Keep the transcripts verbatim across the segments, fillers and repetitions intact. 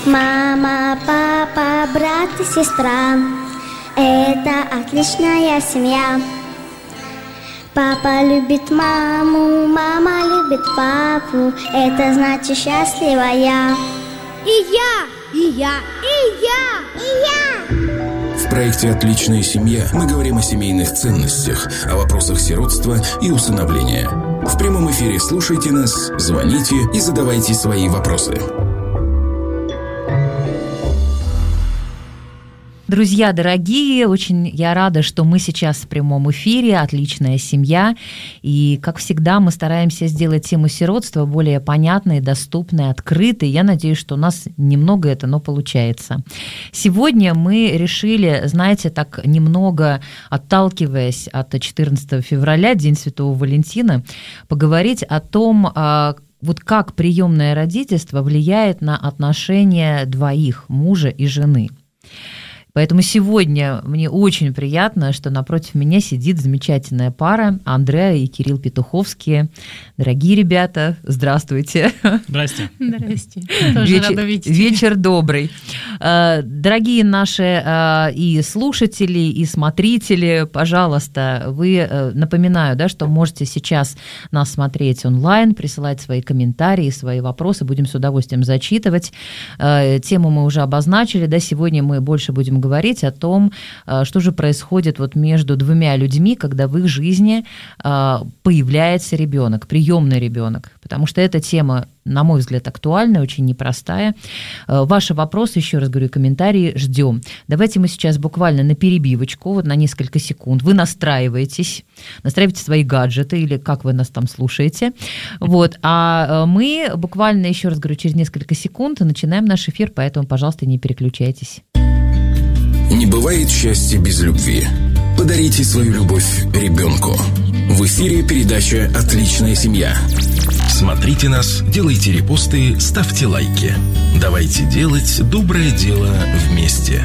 Мама, папа, брат и сестра — это отличная семья. Папа любит маму, мама любит папу, это значит счастливая. И я, и я, и я, и я. В проекте «Отличная семья» мы говорим о семейных ценностях, о вопросах сиротства и усыновления. В прямом эфире слушайте нас, звоните и задавайте свои вопросы. Друзья дорогие, очень я рада, что мы сейчас в прямом эфире «Отличная семья». И, как всегда, мы стараемся сделать тему сиротства более понятной, доступной, открытой. Я надеюсь, что у нас немного это, но получается. Сегодня мы решили, знаете, так немного отталкиваясь от четырнадцатого февраля, День Святого Валентина, поговорить о том, вот как приемное родительство влияет на отношения двоих, мужа и жены. Поэтому сегодня мне очень приятно, что напротив меня сидит замечательная пара Андреа и Кирилл Петуховские. Дорогие ребята, здравствуйте. Здрасте. Здрасте. Тоже Вечер, рада видеть. Вечер добрый. Дорогие наши и слушатели, и смотрители, пожалуйста, вы, напоминаю, да, что можете сейчас нас смотреть онлайн, присылать свои комментарии, свои вопросы, будем с удовольствием зачитывать. Тему мы уже обозначили, да, сегодня мы больше будем говорить о том, что же происходит вот между двумя людьми, когда в их жизни появляется ребенок, приемный ребенок, потому что эта тема, на мой взгляд, актуальная, очень непростая. Ваши вопросы, еще раз говорю, комментарии ждем. Давайте мы сейчас буквально на перебивочку, вот на несколько секунд, вы настраиваетесь, настраиваете свои гаджеты или как вы нас там слушаете, вот, а мы буквально, еще раз говорю, через несколько секунд начинаем наш эфир, поэтому, пожалуйста, не переключайтесь. Не бывает счастья без любви. Подарите свою любовь ребенку. В эфире передача «Отличная семья». Смотрите нас, делайте репосты, ставьте лайки. Давайте делать доброе дело вместе.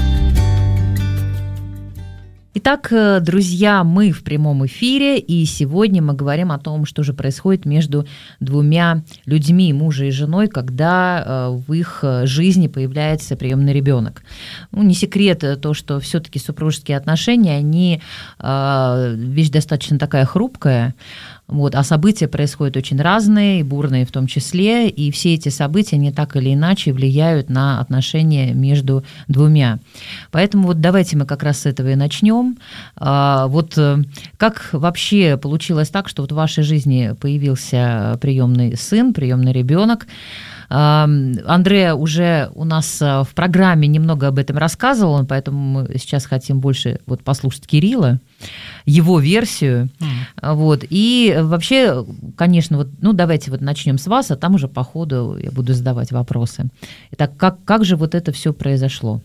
Итак, друзья, мы в прямом эфире, и сегодня мы говорим о том, что же происходит между двумя людьми, мужем и женой, когда в их жизни появляется приемный ребенок. Ну, не секрет то, что все-таки супружеские отношения, они вещь достаточно такая хрупкая. Вот, а события происходят очень разные, и бурные в том числе, и все эти события, они так или иначе влияют на отношения между двумя. Поэтому вот давайте мы как раз с этого и начнем. Вот как вообще получилось так, что вот в вашей жизни появился приемный сын, приемный ребенок? Андреа уже у нас в программе немного об этом рассказывал, поэтому мы сейчас хотим больше вот послушать Кирилла, его версию. Mm. Вот. И вообще, конечно, вот, ну, давайте вот начнем с вас, а там уже по ходу я буду задавать вопросы. Итак, как, как же вот это все произошло?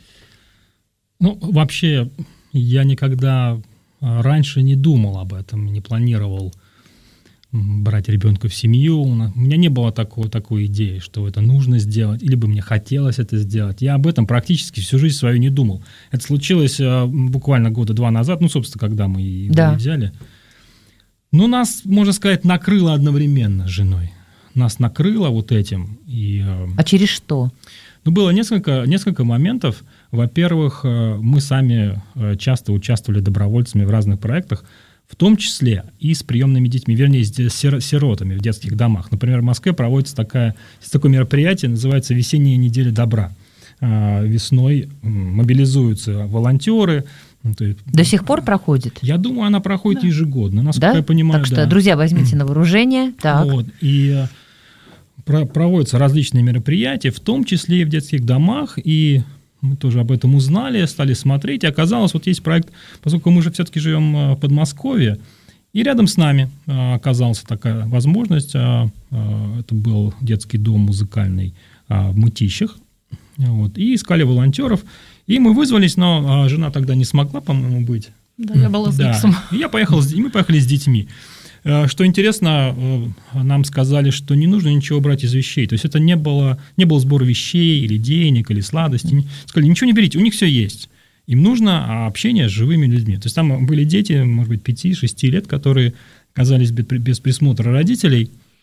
Ну, вообще, я никогда раньше не думал об этом, не планировал брать ребенка в семью. У меня не было такого, такой идеи, что это нужно сделать, или бы мне хотелось это сделать. Я об этом практически всю жизнь свою не думал. Это случилось буквально года два назад, ну, собственно, когда мы его да. взяли. Но нас, можно сказать, накрыло одновременно с женой. Нас накрыло вот этим. И, а через что? Ну, было несколько, несколько моментов. Во-первых, мы сами часто участвовали добровольцами в разных проектах, в том числе и с приемными детьми, вернее, с сиротами в детских домах. Например, в Москве проводится такая, такое мероприятие, называется «Весенняя неделя добра». Весной мобилизуются волонтеры. До сих пор проходит? Я думаю, она проходит да. ежегодно, насколько да? я понимаю. Так что, да. друзья, возьмите на вооружение. Так. Вот, и проводятся различные мероприятия, в том числе и в детских домах, и мы тоже об этом узнали, стали смотреть, и оказалось, вот есть проект, поскольку мы же все-таки живем в Подмосковье, и рядом с нами оказалась такая возможность, это был детский дом музыкальный в Мытищах, вот, и искали волонтеров, и мы вызвались, но жена тогда не смогла, по-моему, быть. Да, я была с Гипсом. Да. И я поехал, и мы поехали с детьми. Что интересно, нам сказали, что не нужно ничего брать из вещей. То есть это не было, не был сбор вещей или денег, или сладостей. Сказали, ничего не берите, у них все есть. Им нужно общение с живыми людьми. То есть там были дети, может быть, пяти-шести лет, которые оказались без присмотра родителей.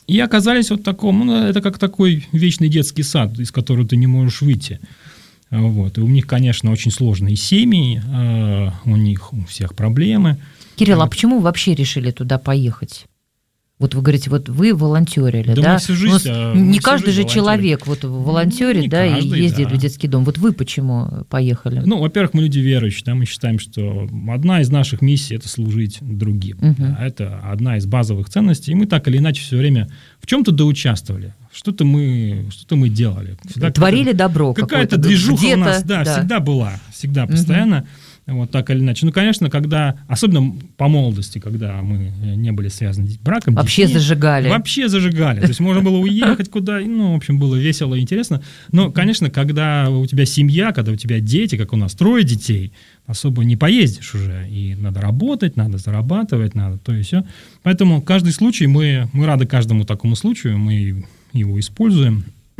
И оказались вот в таком, ну, это как такой вечный детский сад, из которого ты не можешь выйти. Вот. И у них, конечно, очень сложные семьи, у них у всех проблемы. Кирилл, а почему вы вообще решили туда поехать? Вот вы говорите, вот вы волонтерили, да? Да, мы всю жизнь, ну, мы не всю каждый жизнь же волонтерили. человек вот волонтерит, Не да, каждый, и ездит да. в детский дом. Вот вы почему поехали? Ну, во-первых, мы люди верующие, да, мы считаем, что одна из наших миссий – это служить другим. Угу. Да, это одна из базовых ценностей, и мы так или иначе все время в чем-то доучаствовали, что-то мы, что-то мы делали. Всегда Творили добро какая-то какое-то. движуха где-то, у нас, да, да, всегда была, всегда, постоянно. Угу. Вот так или иначе. Ну, конечно, когда, особенно по молодости, когда мы не были связаны с браком. Вообще детьми, зажигали. Вообще зажигали. То есть можно было уехать куда, ну, в общем, было весело и интересно. Но, конечно, когда у тебя семья, когда у тебя дети, как у нас, трое детей, особо не поездишь уже. И надо работать, надо зарабатывать, надо то и все. Поэтому каждый случай, мы, мы рады каждому такому случаю, мы его используем.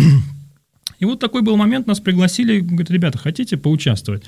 И вот такой был момент, нас пригласили, говорят, ребята, хотите поучаствовать?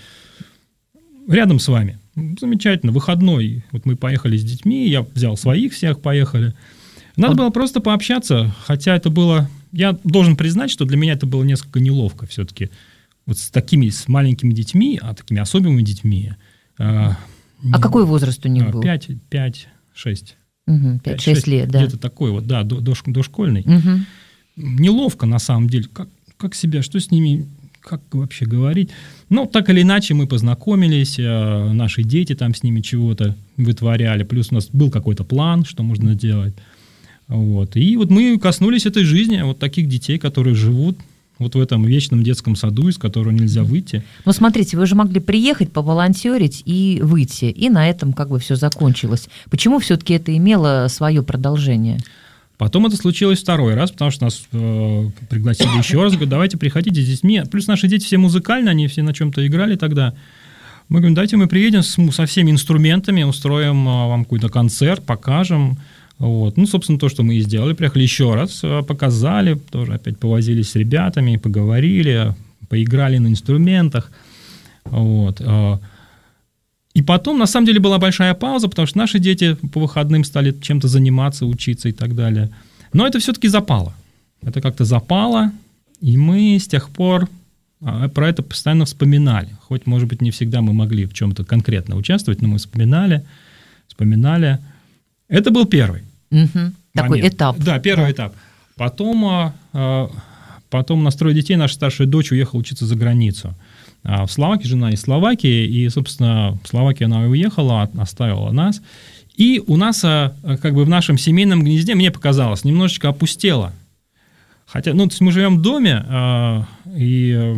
Рядом с вами. Замечательно, выходной. Вот мы поехали с детьми, я взял своих всех, поехали. Надо было просто пообщаться, хотя это было... Я должен признать, что для меня это было несколько неловко все-таки. Вот с такими, с маленькими детьми, а такими особенными детьми. А ну, какой возраст у них был? пять, пять, шесть. Угу, пять-шесть лет, да. Где-то такой вот, да, дошкольный. Угу. Неловко на самом деле. Как, как себя, что с ними... Как вообще говорить? Ну, так или иначе мы познакомились, э, наши дети там с ними чего-то вытворяли, плюс у нас был какой-то план, что можно делать. Вот. И вот мы коснулись этой жизни, вот таких детей, которые живут вот в этом вечном детском саду, из которого нельзя выйти. Ну, смотрите, вы же могли приехать, поволонтерить и выйти, и на этом как бы все закончилось. Почему все-таки это имело свое продолжение? Потом это случилось второй раз, потому что нас э, пригласили еще раз, говорят, давайте приходите с детьми. Плюс наши дети все музыкальные, они все на чем-то играли тогда. Мы говорим, давайте мы приедем с, со всеми инструментами, устроим э, вам какой-то концерт, покажем. Вот. Ну, собственно, то, что мы и сделали. Приехали еще раз, э, показали, тоже опять повозились с ребятами, поговорили, поиграли на инструментах. Вот. Э, И потом, на самом деле, была большая пауза, потому что наши дети по выходным стали чем-то заниматься, учиться и так далее. Но это все-таки запало. Это как-то запало, и мы с тех пор про это постоянно вспоминали. Хоть, может быть, не всегда мы могли в чем-то конкретно участвовать, но мы вспоминали, вспоминали. Это был первый угу. Такой этап. Да, первый да. этап. Потом, потом у нас трое детей, наша старшая дочь уехала учиться за границу. В Словакии, жена из Словакии, и, собственно, в Словакию она уехала, оставила нас. И у нас, как бы в нашем семейном гнезде, мне показалось, немножечко опустело. Хотя, ну, то есть мы живем в доме, и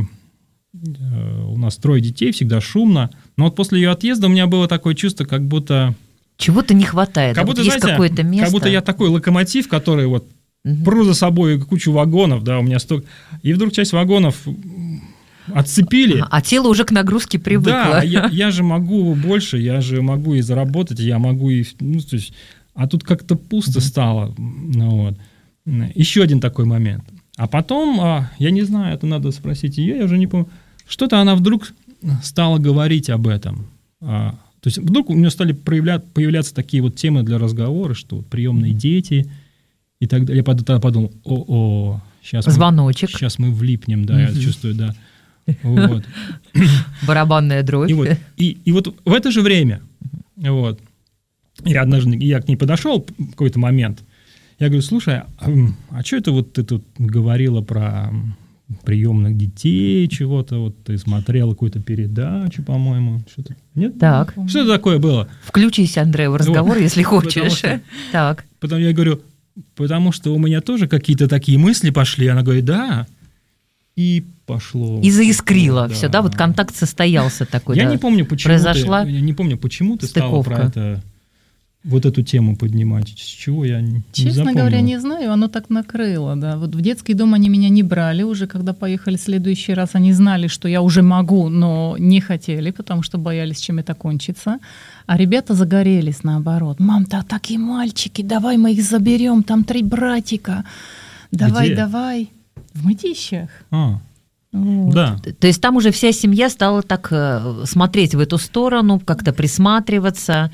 у нас трое детей, всегда шумно. Но вот после ее отъезда у меня было такое чувство, как будто... Чего-то не хватает, как да? будто, Вот есть знаете, какое-то место. Как будто я такой локомотив, который вот угу. пру за собой кучу вагонов, да, у меня столько... И вдруг часть вагонов... отцепили. А тело уже к нагрузке привыкло. Да, я, я же могу больше, я же могу и заработать, я могу и... Ну, то есть, а тут как-то пусто mm-hmm. стало. Ну, вот. Еще один такой момент. А потом, я не знаю, это надо спросить ее, я уже не помню, что-то она вдруг стала говорить об этом. То есть вдруг у нее стали проявля- появляться такие вот темы для разговора, что вот приемные дети и так далее. Я тогда подумал, о-о, сейчас звоночек. Мы, сейчас мы влипнем, да, mm-hmm. я чувствую, да. Вот. Барабанная дробь. И вот, и, и вот в это же время, вот, я однажды я к ней подошел в какой-то момент, я говорю, слушай, а, а что это вот ты тут говорила про приемных детей, чего-то, вот ты смотрела какую-то передачу, по-моему, что-то, нет? Так. Что это такое было? Включись, Андрей, в разговор, вот. Если хочешь. Потому что, так. Потом я говорю, потому что у меня тоже какие-то такие мысли пошли, она говорит, да, и пошло. И заискрило да. все, да, вот контакт состоялся такой. Я да, не помню, почему произошла ты, я не помню, почему ты стыковка. стала про это, вот эту тему поднимать, с чего я не, Честно не запомнил. говоря, не знаю, оно так накрыло, да. Вот в детский дом они меня не брали уже, когда поехали в следующий раз, они знали, что я уже могу, но не хотели, потому что боялись, чем это кончится. А ребята загорелись наоборот. Мам, да такие мальчики, давай мы их заберем, там три братика. Давай, Где? давай. В Мытищах. А, вот. да. То есть там уже вся семья стала так смотреть в эту сторону, как-то присматриваться.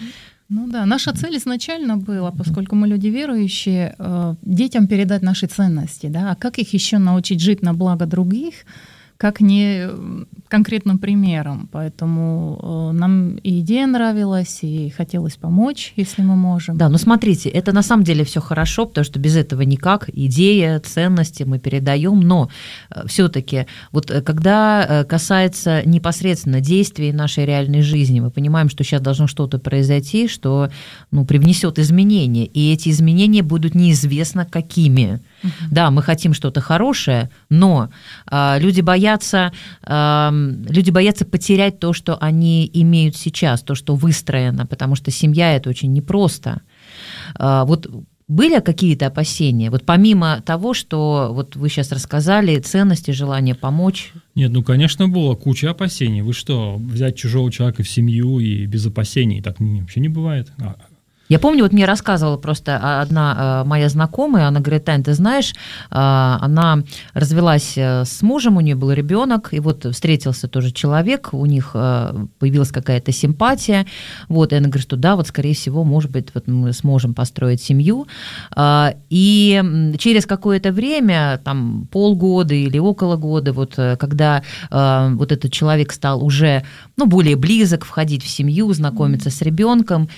Ну да, наша цель изначально была, поскольку мы люди верующие, детям передать наши ценности, да, а как их еще научить жить на благо других, как не конкретным примером. Поэтому нам и идея нравилась, и хотелось помочь, если мы можем. Да, но смотрите, это на самом деле все хорошо, потому что без этого никак. Идея, ценности мы передаем, но все-таки вот когда касается непосредственно действий нашей реальной жизни, мы понимаем, что сейчас должно что-то произойти, что ну, привнесет изменения, и эти изменения будут неизвестно какими. Uh-huh. Да, мы хотим что-то хорошее, но э, люди боятся, э, люди боятся потерять то, что они имеют сейчас, то, что выстроено, потому что семья – это очень непросто. Э, вот были какие-то опасения? Вот помимо того, что вот вы сейчас рассказали, ценности, желание помочь? Нет, ну, конечно, было куча опасений. Вы что, взять чужого человека в семью и без опасений? Так вообще не бывает. Я помню, вот мне рассказывала просто одна моя знакомая, она говорит: Тань, ты знаешь, она развелась с мужем, у нее был ребенок, и вот встретился тоже человек, у них появилась какая-то симпатия, вот, и она говорит, что да, вот, скорее всего, может быть, вот мы сможем построить семью, и через какое-то время, там, полгода или около года, вот, когда вот этот человек стал уже, ну, более близок, входить в семью, знакомиться с ребенком,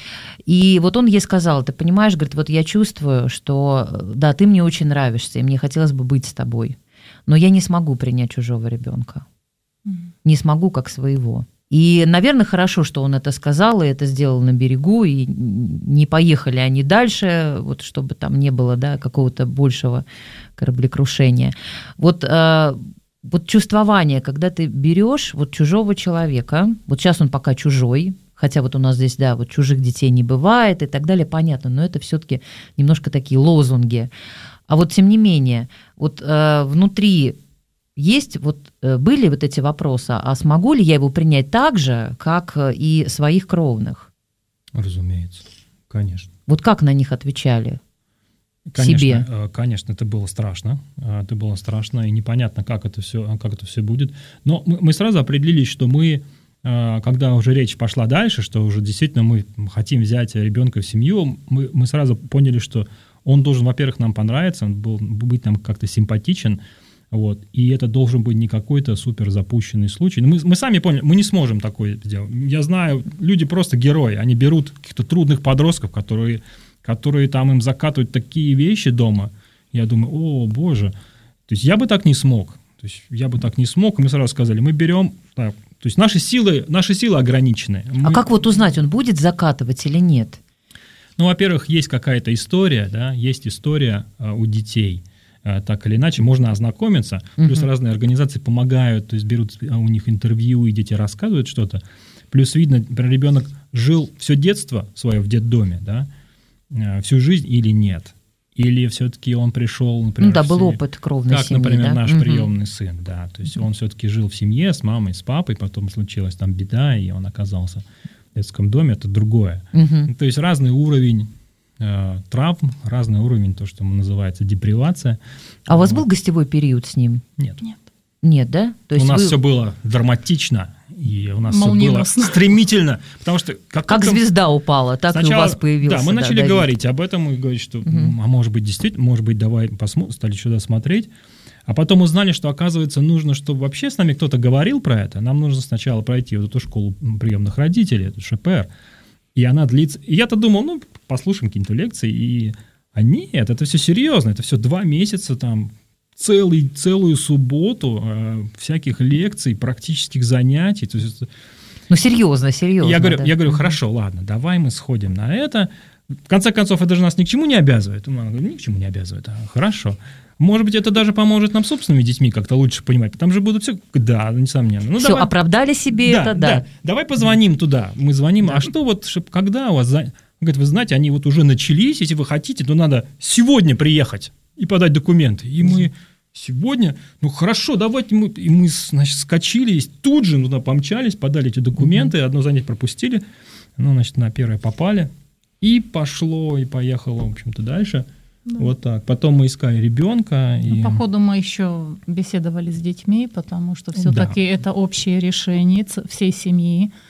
и вот он ей сказал: ты понимаешь, говорит, вот я чувствую, что да, ты мне очень нравишься, и мне хотелось бы быть с тобой, но я не смогу принять чужого ребенка, mm-hmm. не смогу как своего. И, наверное, хорошо, что он это сказал, и это сделал на берегу, и не поехали они дальше, вот, чтобы там не было, да, какого-то большего кораблекрушения. Вот, э, вот чувствование, когда ты берешь вот чужого человека, вот сейчас он пока чужой, хотя вот у нас здесь, да, вот чужих детей не бывает и так далее, понятно, но это все-таки немножко такие лозунги. А вот тем не менее, вот э, внутри есть, вот э, были вот эти вопросы, а смогу ли я его принять так же, как и своих кровных? Разумеется, конечно. Вот как на них отвечали? Конечно, себе? Конечно, это было страшно, это было страшно, и непонятно, как это все, как это все будет. Но мы, мы сразу определились, что мы, когда уже речь пошла дальше, что уже действительно мы хотим взять ребенка в семью, мы, мы сразу поняли, что он должен, во-первых, нам понравиться, он был, быть нам как-то симпатичен, вот, и это должен быть не какой-то супер запущенный случай. Мы, мы сами поняли, мы не сможем такое сделать. Я знаю, люди просто герои, они берут каких-то трудных подростков, которые, которые там им закатывают такие вещи дома, я думаю, о, боже, то есть я бы так не смог, то есть я бы так не смог, и мы сразу сказали, мы берем... Так, то есть наши силы, наши силы ограничены. Мы... А как вот узнать, он будет закатывать или нет? Ну, во-первых, есть какая-то история, да, есть история а, у детей. А, так или иначе, можно ознакомиться. Uh-huh. Плюс разные организации помогают, то есть берут у них интервью, и дети рассказывают что-то. Плюс видно, например, ребенок жил все детство свое в детдоме, да, а, всю жизнь или нет. Или все-таки он пришел, например, ну да, в был семье, опыт кровной как, семьи, например, да? наш угу. приемный сын, да, то есть он все-таки жил в семье с мамой, с папой, потом случилась там беда, и он оказался в детском доме, это другое. Угу. То есть разный уровень э, травм, разный уровень, то, что называется депривация. А у вас был гостевой период с ним? Нет. Нет. Нет, да? То есть у нас вы... все было драматично, и у нас все было молниеносно. Стремительно, потому что... Как, как только... звезда упала, так Сначала, и у вас появился. Да, мы начали да, говорить об этом и говорить, что, угу. а может быть, действительно, может быть, давай посмотрим, стали сюда смотреть. А потом узнали, что, оказывается, нужно, чтобы вообще с нами кто-то говорил про это. Нам нужно сначала пройти вот эту школу приемных родителей, эту ШПР. И она длится... И я-то думал, ну, послушаем какие-то лекции. И... А нет, это все серьезно. Это все два месяца, там, целый, целую субботу э, всяких лекций, практических занятий. То есть... Ну, серьезно, серьезно. Я говорю, да. я говорю, хорошо, ладно, давай мы сходим на это. В конце концов, это же нас ни к чему не обязывает. Она говорит, ни к чему не обязывает. Хорошо. Может быть, это даже поможет нам собственными детьми как-то лучше понимать. Там же будут все... Да, несомненно. Ну, все, давай... оправдали себе да, это, да. да. Давай позвоним туда. Мы звоним. Да. А что вот, когда у вас... За... Говорит, вы знаете, они вот уже начались. Если вы хотите, то надо сегодня приехать и подать документы. И мы... Сегодня, ну хорошо, давайте мы, и мы, значит, скачили, и тут же туда помчались, подали эти документы, mm-hmm. одно занятие пропустили, ну, значит, на первое попали, и пошло, и поехало, в общем-то, дальше. Да. Вот так. Потом мы искали ребенка. Ну, и... по ходу мы еще беседовали с детьми, потому что все-таки да. это общее решение всей семьи.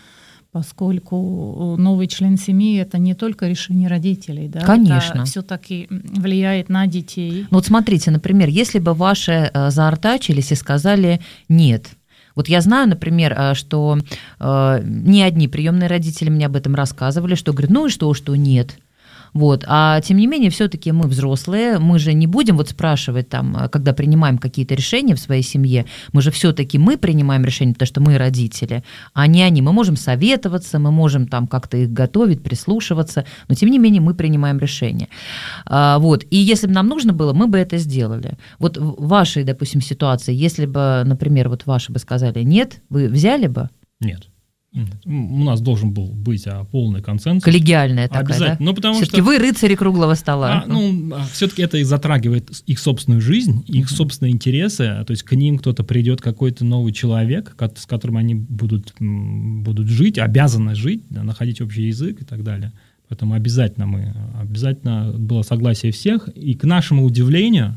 поскольку новый член семьи — это не только решение родителей, да, конечно, это все-таки влияет на детей. Ну вот смотрите, например, если бы ваши заортачились и сказали «нет». Вот я знаю, например, что э, не одни приемные родители мне об этом рассказывали, что говорят, ну и что, что нет. Вот. А тем не менее, все-таки мы взрослые, мы же не будем вот спрашивать, там, когда принимаем какие-то решения в своей семье, мы же все-таки мы принимаем решения, потому что мы родители, а не они. Мы можем советоваться, мы можем там как-то их готовить, прислушиваться, но тем не менее мы принимаем решения. А, вот. И если бы нам нужно было, мы бы это сделали. Вот в вашей, допустим, ситуации, если бы, например, вот ваши бы сказали «нет», вы взяли бы? Нет. У нас должен был быть а, полный консенсус. Коллегиальная такая, обязательно. Да? Ну, потому все-таки что... вы рыцари круглого стола. А, ну, все-таки это и затрагивает их собственную жизнь, их mm-hmm. собственные интересы. То есть к ним кто-то придет, какой-то новый человек, с которым они будут, будут жить, обязаны жить, да, находить общий язык и так далее. Поэтому обязательно мы, обязательно было согласие всех. И к нашему удивлению,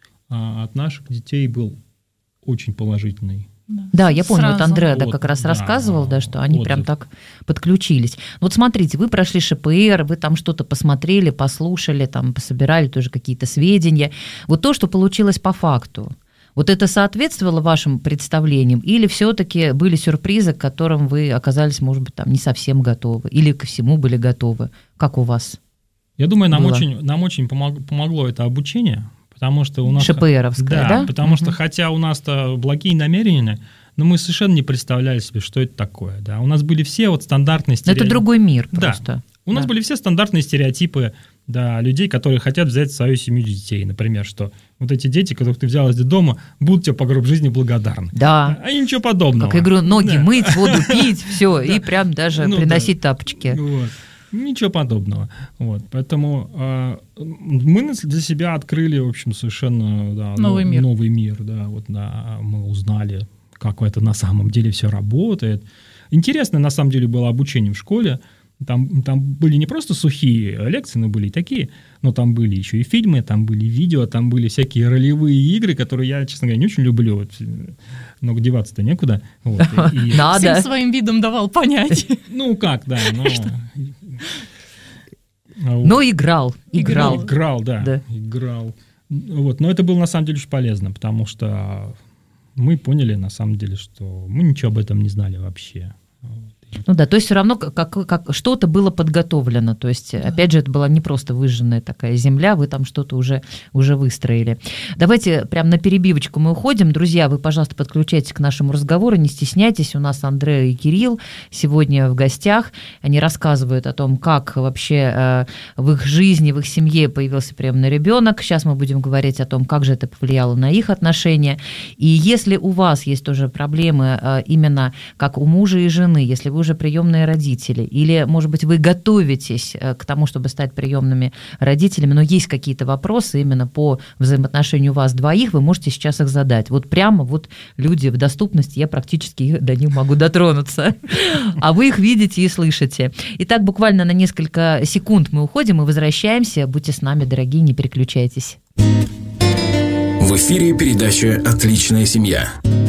от наших детей был очень положительный. Да, да, я помню, Сразу. вот Андреа да, Вот, как раз да, рассказывал, да, что они отзыв. Прям так подключились. Вот смотрите, вы прошли ШПР, вы там что-то посмотрели, послушали, там пособирали тоже какие-то сведения. Вот то, что получилось по факту, вот это соответствовало вашим представлениям или все-таки были сюрпризы, к которым вы оказались, может быть, там не совсем готовы или ко всему были готовы? Как у вас? Я думаю, нам было? очень, нам очень помог, помогло это обучение. Потому что у нас... ШПРовская, да? Да, потому угу. что хотя у нас-то благие намерения, но мы совершенно не представляли себе, что это такое. Да? У нас были все вот стандартные стереотипы. Это другой мир да. просто. У нас да. были все стандартные стереотипы да, людей, которые хотят взять в свою семью детей. Например, что вот эти дети, которых ты взял из детдома, будут тебе по гроб жизни благодарны. Да. А ничего подобного. Как я говорю, ноги да. мыть, воду пить, все, и прям даже ну, приносить да. тапочки. Вот. Ничего подобного. Вот. Поэтому э, мы для себя открыли, в общем, совершенно да, новый, нов, мир. новый мир. Да, вот, да, мы узнали, как это на самом деле все работает. Интересное, на самом деле, было обучение в школе. Там, там были не просто сухие лекции, но были и такие. Но там были еще и фильмы, там были видео, там были всякие ролевые игры, которые я, честно говоря, не очень люблю. Вот, но деваться-то некуда. Вот, и, Надо. Всем своим видом давал понять. Ну, как, да. Но... Но играл, играл. Играл, да, да. играл. Вот. Но это было на самом деле очень полезно, потому что мы поняли на самом деле, что мы ничего об этом не знали вообще. Ну да, то есть все равно как, как что-то было подготовлено, то есть, да. опять же, это была не просто выжженная такая земля, вы там что-то уже, уже выстроили. Давайте прям на перебивочку мы уходим. Друзья, вы, пожалуйста, подключайтесь к нашему разговору, не стесняйтесь, у нас Андреа и Кирилл сегодня в гостях, они рассказывают о том, как вообще э, в их жизни, в их семье появился приемный ребенок. Сейчас мы будем говорить о том, как же это повлияло на их отношения. И если у вас есть тоже проблемы э, именно как у мужа и жены, если вы уже приемные родители, или, может быть, вы готовитесь к тому, чтобы стать приемными родителями, но есть какие-то вопросы именно по взаимоотношению вас двоих, вы можете сейчас их задать. Вот прямо вот люди в доступности, я практически до них могу дотронуться, а вы их видите и слышите. Итак, буквально на несколько секунд мы уходим и возвращаемся. Будьте с нами, дорогие, не переключайтесь. В эфире передача «Отличная семья».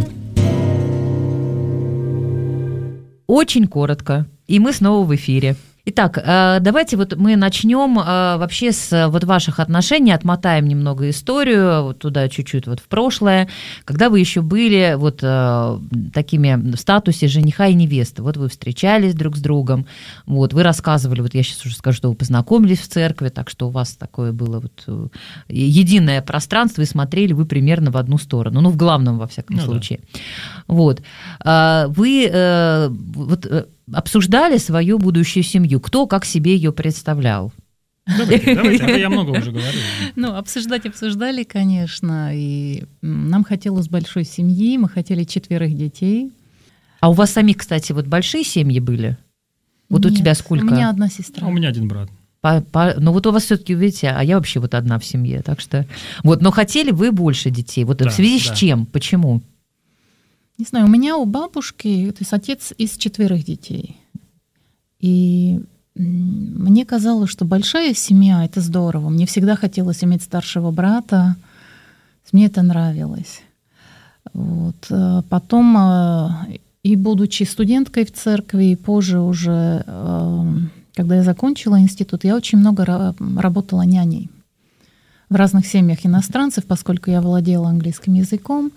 Очень коротко, и мы снова в эфире. Итак, давайте вот мы начнем вообще с вот ваших отношений, отмотаем немного историю вот туда чуть-чуть вот в прошлое, когда вы еще были вот такими в статусе жениха и невесты, вот вы встречались друг с другом, вот вы рассказывали, вот я сейчас уже скажу, что вы познакомились в церкви, так что у вас такое было вот единое пространство, и смотрели вы примерно в одну сторону, ну в главном во всяком ну, случае. Да. Вот. Вы вот обсуждали свою будущую семью, кто как себе ее представлял? Давайте, давайте, а я много уже говорил. Ну, обсуждать обсуждали, конечно, и нам хотелось большой семьи, мы хотели четверых детей. А у вас самих, кстати, вот большие семьи были? Вот Нет, у тебя сколько? У меня одна сестра. А у меня один брат. По, по, ну вот у вас все-таки, видите, а я вообще вот одна в семье, так что... Вот, но хотели вы больше детей, вот да, в связи да. с чем, почему? Не знаю, у меня у бабушки, то есть отец из четверых детей. И мне казалось, что большая семья — это здорово. Мне всегда хотелось иметь старшего брата. Мне это нравилось. Вот. Потом И будучи студенткой в церкви, и позже уже, когда я закончила институт, я очень много работала няней в разных семьях иностранцев, поскольку я владела английским языком.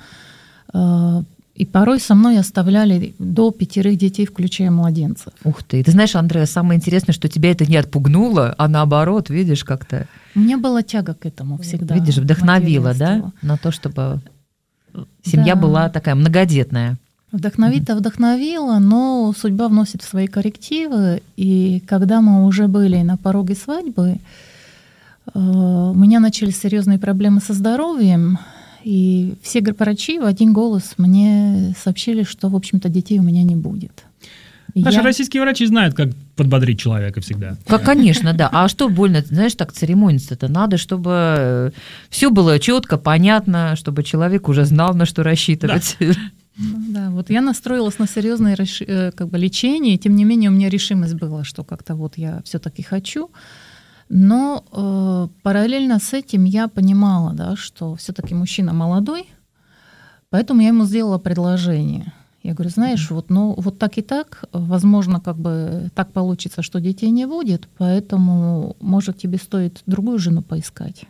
И порой со мной оставляли до пятерых детей, включая младенцев. Ух ты. Ты знаешь, Андреа, самое интересное, что тебя это не отпугнуло, а наоборот, видишь, как-то... У меня была тяга к этому всегда. Видишь, вдохновила, да, на то, чтобы семья да. была такая многодетная. Вдохновить-то вдохновила, но судьба вносит свои коррективы. И когда мы уже были на пороге свадьбы, у меня начались серьезные проблемы со здоровьем. И все врачи в один голос мне сообщили, что, в общем-то, детей у меня не будет. И Наши я... российские врачи знают, как подбодрить человека всегда. Как, конечно, да. А что больно, знаешь, так церемониться-то надо, чтобы все было четко, понятно, чтобы человек уже знал, на что рассчитывать. Да. Ну, да, вот я настроилась на серьезное как бы, лечение, и тем не менее у меня решимость была, что как-то вот я все-таки хочу. Но э, параллельно с этим я понимала, да, что все-таки мужчина молодой, поэтому я ему сделала предложение. Я говорю, знаешь, вот, ну, вот так и так, возможно, как бы так получится, что детей не будет, поэтому, может, тебе стоит другую жену поискать.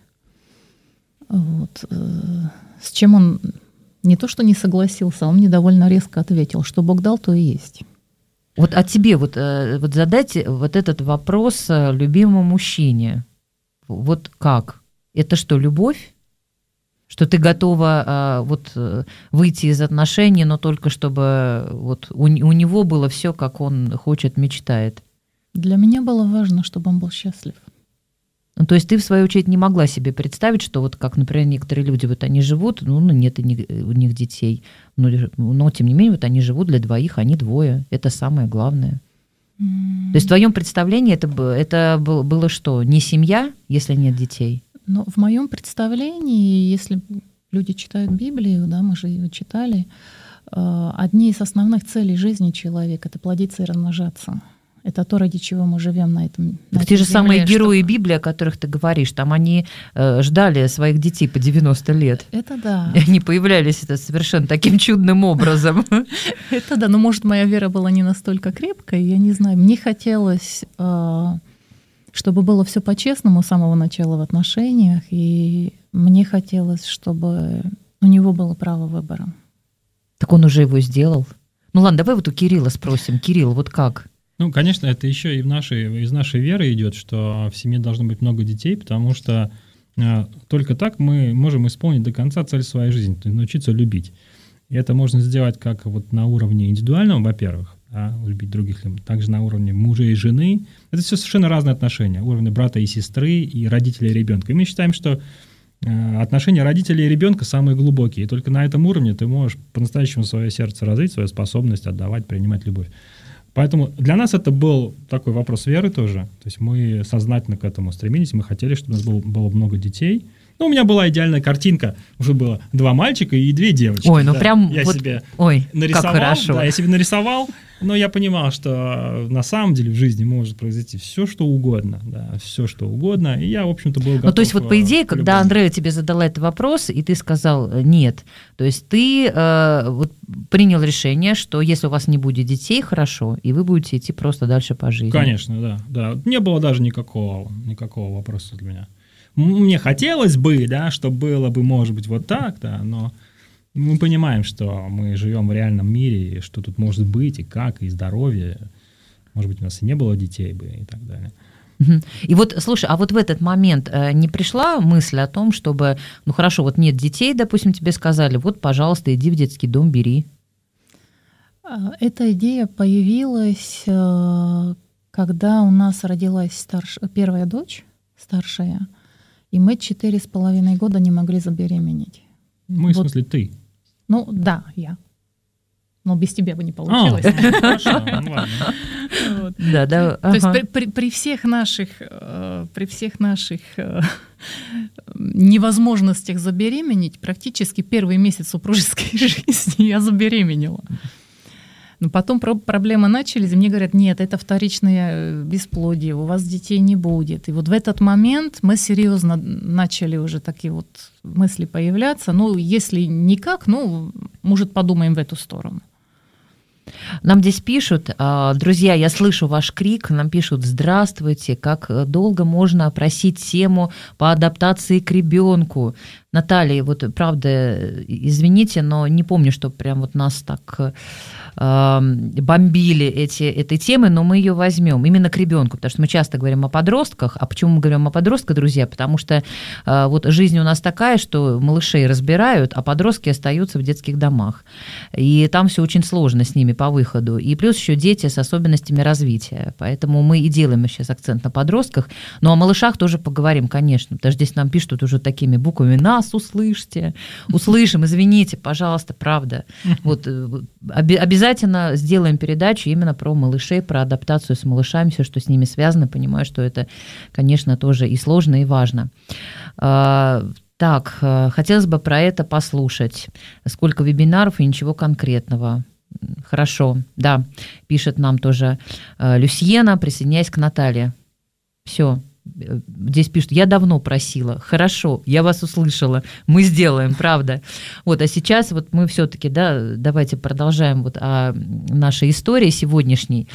Вот. С чем он не то что не согласился, он мне довольно резко ответил, что Бог дал, то и есть. Вот а тебе вот, вот задать вот этот вопрос любимому мужчине. Вот как? Это что, любовь? Что ты готова вот выйти из отношений, но только чтобы вот у, у него было все, как он хочет, мечтает? Для меня было важно, чтобы он был счастлив. Ну, то есть ты, в свою очередь, не могла себе представить, что вот как, например, некоторые люди, вот они живут, ну, нет у них детей, но, но тем не менее вот они живут для двоих, они двое, это самое главное. Mm. То есть в твоем представлении это, это было что, не семья, если нет детей? Ну, в моем представлении, если люди читают Библию, да, мы же ее читали, одни из основных целей жизни человека — это плодиться и размножаться. Это то, ради чего мы живем на этом. Так на те же земле, самые что... герои Библии, о которых ты говоришь, там они э, ждали своих детей по девяносто лет. Это да. И они появлялись это совершенно таким чудным образом. Это да, но может моя вера была не настолько крепкая, я не знаю. Мне хотелось, чтобы было все по-честному с самого начала в отношениях, и мне хотелось, чтобы у него было право выбора. Так он уже его сделал. Ну ладно, давай вот у Кирилла спросим. Кирилл, вот как? Ну, конечно, это еще и в нашей, из нашей веры идет, что в семье должно быть много детей, потому что э, только так мы можем исполнить до конца цель своей жизни, то есть научиться любить. И это можно сделать как вот на уровне индивидуальном, во-первых, да, любить других, также на уровне мужа и жены. Это все совершенно разные отношения, уровни брата и сестры, и родителей и ребенка. И мы считаем, что э, отношения родителей и ребенка самые глубокие, и только на этом уровне ты можешь по-настоящему свое сердце развить, свою способность отдавать, принимать любовь. Поэтому для нас это был такой вопрос веры тоже. То есть мы сознательно к этому стремились. Мы хотели, чтобы у нас было, было много детей. Ну, у меня была идеальная картинка. Уже было два мальчика и две девочки. Ой, ну да. прям я вот... себе Ой, нарисовал. как хорошо. Да, я себе нарисовал. Но я понимал, что на самом деле в жизни может произойти все, что угодно. Да, все, что угодно. И я, в общем-то, был готов. Ну, то есть вот по идее, когда Андреа тебе задала этот вопрос, и ты сказал нет, то есть ты э, вот принял решение, что если у вас не будет детей, хорошо, и вы будете идти просто дальше по жизни. Конечно, да. да. Не было даже никакого, никакого вопроса для меня. Мне хотелось бы, да, чтобы было бы, может быть, вот так, да, но мы понимаем, что мы живем в реальном мире, и что тут может быть, и как, и здоровье. Может быть, у нас и не было детей бы, и так далее. И вот, слушай, а вот в этот момент не пришла мысль о том, чтобы, ну хорошо, вот нет детей, допустим, тебе сказали, вот, пожалуйста, иди в детский дом, бери. Эта идея появилась, когда у нас родилась старш... первая дочь, старшая, и мы четыре с половиной года не могли забеременеть. Мы, вот. В смысле, ты? Ну, да, я. Но без тебя бы не получилось. А, хорошо, ладно. Вот. Да, да. То есть при, при, при всех наших, э, при всех наших э, невозможностях забеременеть, практически первый месяц супружеской жизни я забеременела. Но потом про- проблемы начались, и мне говорят, нет, это вторичное бесплодие, у вас детей не будет. И вот в этот момент мы серьезно начали уже такие вот мысли появляться. Ну, если никак, ну, может, подумаем в эту сторону. Нам здесь пишут, друзья, я слышу ваш крик, нам пишут: здравствуйте, как долго можно просить тему по адаптации к ребенку? Наталья, вот правда, извините, но не помню, что прям вот нас так э, бомбили эти, этой темы, но мы ее возьмем именно к ребенку, потому что мы часто говорим о подростках. А почему мы говорим о подростках, друзья? Потому что э, вот жизнь у нас такая, что малышей разбирают, а подростки остаются в детских домах. И там все очень сложно с ними по выходу. И плюс еще дети с особенностями развития. Поэтому мы и делаем сейчас акцент на подростках. Но о малышах тоже поговорим, конечно. Потому что здесь нам пишут уже такими буквами: нас услышьте, услышим, извините, пожалуйста, правда. Вот обязательно сделаем передачу именно про малышей, про адаптацию с малышами, все, что с ними связано. Понимаю, что это, конечно, тоже и сложно, и важно. Так, хотелось бы про это послушать. Сколько вебинаров и ничего конкретного. Хорошо, да, пишет нам тоже Люсьена, присоединяясь к Наталье. Все. Здесь пишут: я давно просила. Хорошо, я вас услышала. Мы сделаем, правда. Вот, а сейчас вот мы все-таки, да, давайте продолжаем вот о нашей истории сегодняшней.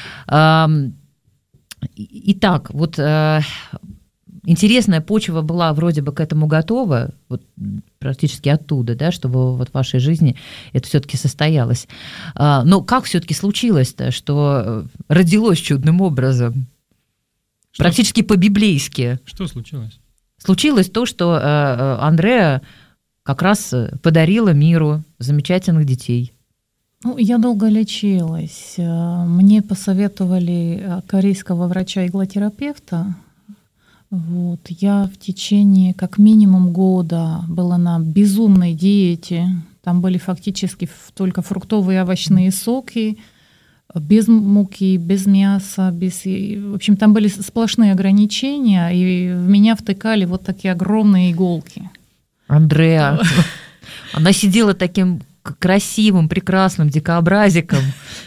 Итак, вот интересная почва была вроде бы к этому готова, вот практически оттуда, да, чтобы вот в вашей жизни это все-таки состоялось. Но как все-таки случилось-то, что родилось чудным образом? Что? Практически по-библейски. Что случилось? Случилось то, что э, Андреа как раз подарила миру замечательных детей. Ну, я долго лечилась. Мне посоветовали корейского врача-иглотерапевта. Вот. Я в течение как минимум года была на безумной диете. Там были фактически только фруктовые и овощные соки, без муки, без мяса, без... В общем, там были сплошные ограничения, и в меня втыкали вот такие огромные иголки. Андреа, она сидела таким красивым, прекрасным дикообразиком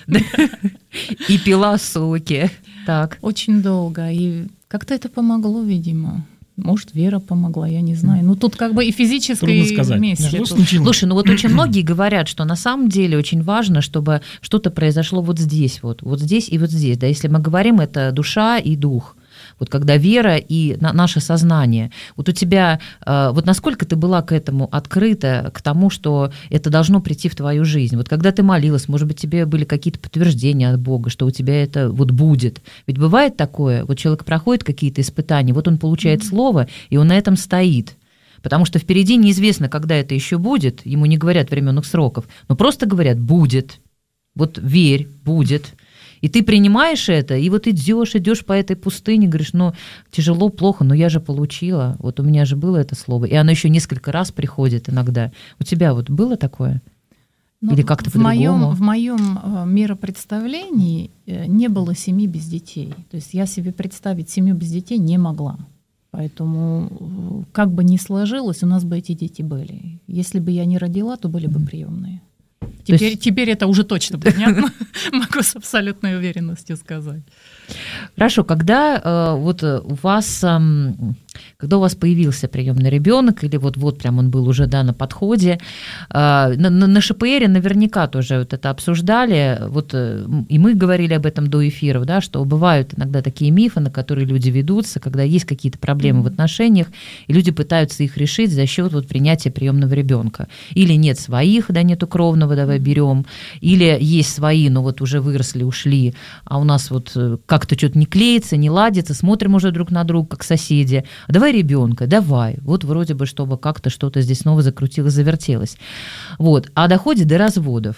и пила соки. Так. Очень долго. И как-то это помогло, видимо. Может, Вера помогла, я не знаю. Ну, тут как бы и физическое вместе. Слушай, ну вот очень многие говорят, что на самом деле очень важно, чтобы что-то произошло вот здесь, вот, вот здесь и вот здесь. Да, если мы говорим, это душа и дух. Вот когда вера и на, наше сознание. Вот у тебя, э, вот насколько ты была к этому открыта, к тому, что это должно прийти в твою жизнь? Вот когда ты молилась, может быть, тебе были какие-то подтверждения от Бога, что у тебя это вот будет. Ведь бывает такое, вот человек проходит какие-то испытания, вот он получает mm-hmm. слово, и он на этом стоит. Потому что впереди неизвестно, когда это еще будет, ему не говорят временных сроков, но просто говорят: будет, вот верь, будет. И ты принимаешь это, и вот идешь, идешь по этой пустыне, говоришь: ну, тяжело, плохо, но я же получила, вот у меня же было это слово, и оно еще несколько раз приходит иногда. У тебя вот было такое? Ну, или как-то в по-другому? Моем, в моем миропредставлении не было семьи без детей. То есть я себе представить семью без детей не могла. Поэтому, как бы ни сложилось, у нас бы эти дети были. Если бы я не родила, то были бы приемные. Теперь, есть... теперь это уже точно понятно, могу с абсолютной уверенностью сказать. Хорошо, когда э, вот у вас, э, когда у вас появился приемный ребенок, или вот, вот прям он был уже, да, на подходе, э, на, на ШПРе наверняка тоже вот это обсуждали, вот, э, и мы говорили об этом до эфиров, да, что бывают иногда такие мифы, на которые люди ведутся, когда есть какие-то проблемы mm-hmm. в отношениях, и люди пытаются их решить за счет вот принятия приемного ребенка. Или нет своих, да, нету кровного, давай берем, или есть свои, но вот уже выросли, ушли, а у нас вот как-то что-то не клеится, не ладится, смотрим уже друг на друга, как соседи. А давай ребенка, давай. Вот вроде бы, чтобы как-то что-то здесь снова закрутилось, завертелось. Вот. А доходит до разводов.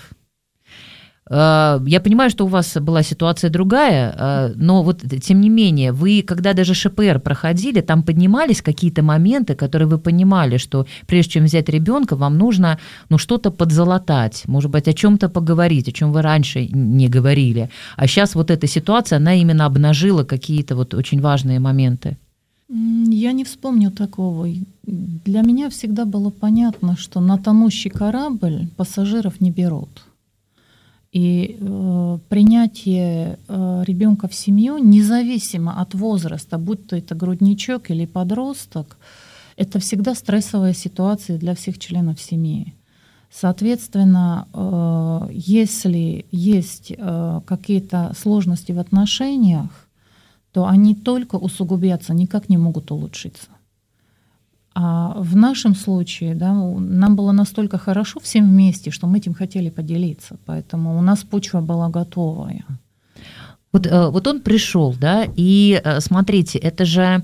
Я понимаю, что у вас была ситуация другая, но вот тем не менее, вы, когда даже ШПР проходили, там поднимались какие-то моменты, которые вы понимали, что прежде чем взять ребенка, вам нужно, ну, что-то подзалатать, может быть, о чем-то поговорить, о чем вы раньше не говорили. А сейчас вот эта ситуация, она именно обнажила какие-то вот очень важные моменты. Я не вспомню такого. Для меня всегда было понятно, что на тонущий корабль пассажиров не берут. И э, принятие э, ребенка в семью, независимо от возраста, будь то это грудничок или подросток, это всегда стрессовая ситуация для всех членов семьи. Соответственно, если есть какие-то сложности в отношениях, то они только усугубятся, никак не могут улучшиться. А в нашем случае, да, нам было настолько хорошо всем вместе, что мы этим хотели поделиться, поэтому у нас почва была готовая. Вот, вот он пришел, да, и смотрите, это же,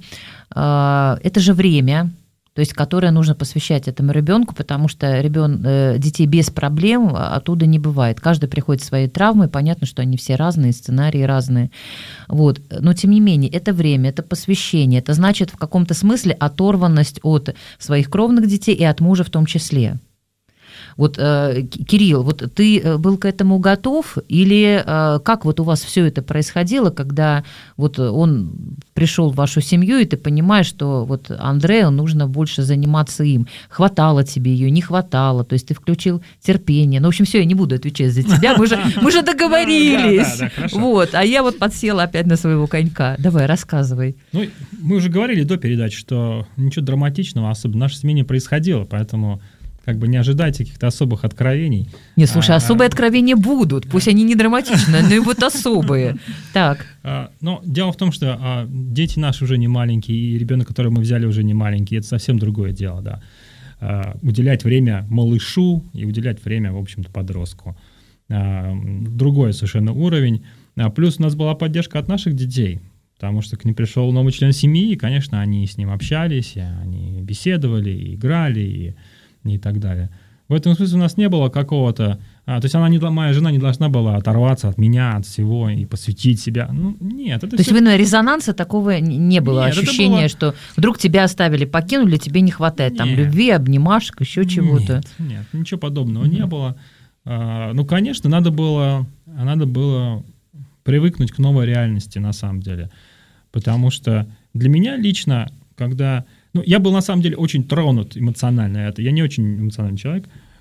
это же время, то есть, которое нужно посвящать этому ребенку, потому что ребен, детей без проблем оттуда не бывает. Каждый приходит с своей травмой, понятно, что они все разные, сценарии разные. Вот. Но, тем не менее, это время, это посвящение, это значит в каком-то смысле оторванность от своих кровных детей и от мужа в том числе. Вот, Кирилл, вот ты был к этому готов, или как вот у вас все это происходило, когда вот он пришел в вашу семью, и ты понимаешь, что вот Андрею нужно больше заниматься им? Хватало тебе ее, не хватало, то есть ты включил терпение. Ну, в общем, все, я не буду отвечать за тебя, мы же, мы же договорились. Вот, а я вот подсела опять на своего конька. Давай, рассказывай. Ну, мы уже говорили до передачи, что ничего драматичного особо в нашей семье не происходило, поэтому... как бы не ожидайте каких-то особых откровений. Не, слушай, а, особые откровения будут, пусть они не драматичные, но и вот особые. Так. А, но дело в том, что а, дети наши уже не маленькие, и ребенок, которого мы взяли, уже не маленький, это совсем другое дело, да. А, уделять время малышу и уделять время, в общем-то, подростку. А, другой совершенно уровень. А, плюс у нас была поддержка от наших детей, потому что к ним пришел новый член семьи, и, конечно, они с ним общались, они беседовали, и играли, и и так далее. В этом смысле у нас не было какого-то... А, то есть она не, моя жена не должна была оторваться от меня, от всего и посвятить себя. Ну, нет. Это то есть, вы, резонанса такого не было? Нет, ощущения, было... что вдруг тебя оставили, покинули, тебе не хватает нет. там любви, обнимашек, еще чего-то? Нет, нет, ничего подобного mm-hmm. не было. А, ну, конечно, надо было, надо было привыкнуть к новой реальности на самом деле. Потому что для меня лично, когда... Ну, я был, на самом деле, очень тронут эмоционально. Это. Я не очень эмоциональный человек,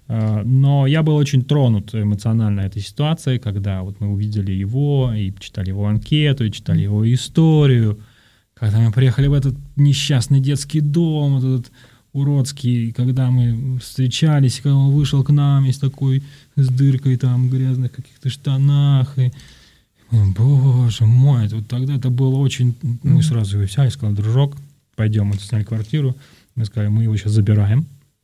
но я был очень тронут эмоционально этой ситуацией, когда вот мы увидели его, и читали его анкету, и читали его историю, когда мы приехали в этот несчастный детский дом, этот уродский, когда мы встречались, когда он вышел к нам и с такой, с дыркой там, в грязных каких-то штанах, и боже мой, вот тогда это было очень... Мы сразу его взяли, сказали, дружок, пойдем, мы сняли квартиру, мы сказали, мы его сейчас забираем